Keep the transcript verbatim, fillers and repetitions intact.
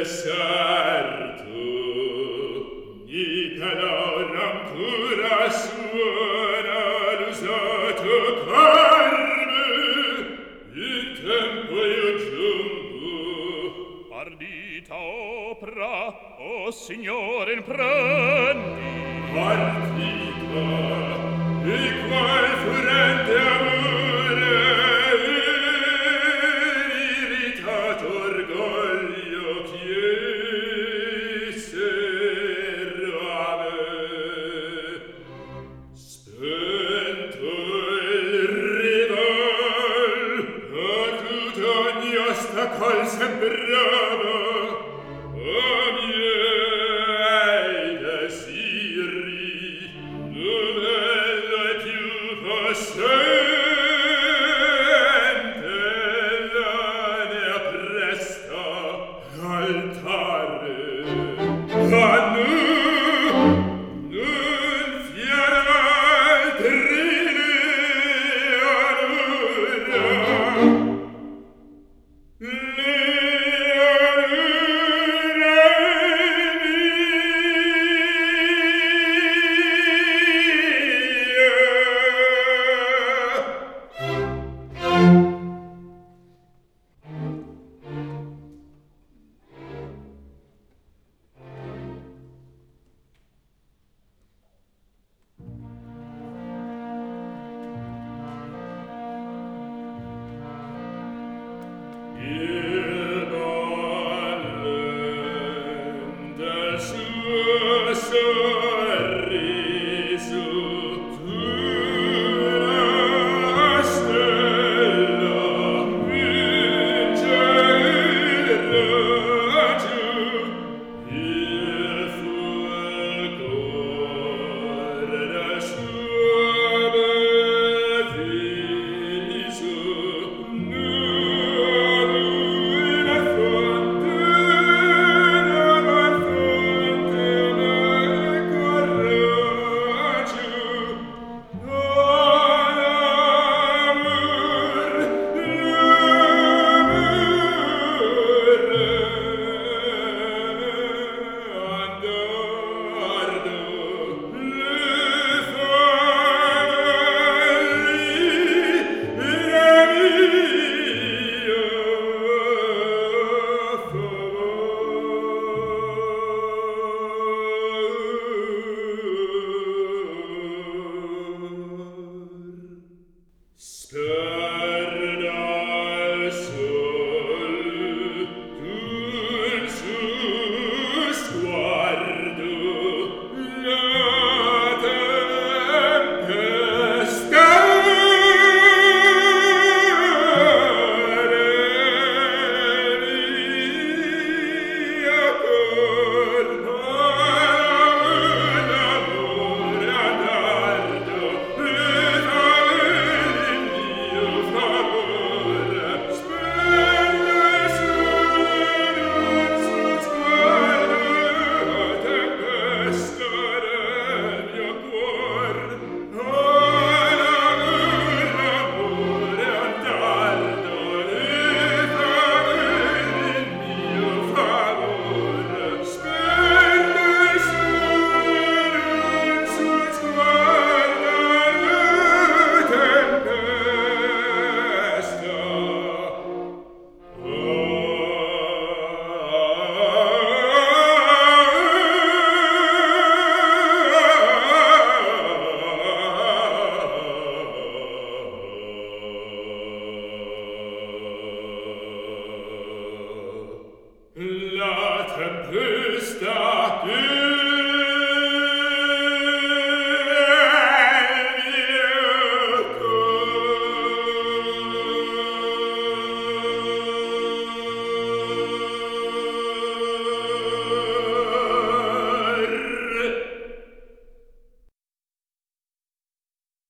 deserto, ni per ora ancora suona l'usato carme, in tempo io giungo. Ardita opera, o signore, in prendi. Partita, il qual furente amore, irritato orgoglio chiesero a me. Spento il rival, a tutta ogni osta col sembrava, a miei desiri, novella e più possente, la ne appresta l'altare. A nu, nun fiera altrine anura, le il ballen del suo sorriso, una stella vince il raggio, il fulgore del suo bel viso, una fonte, una fonte me corraggio, l'amor, l'amore, andardo, le favori,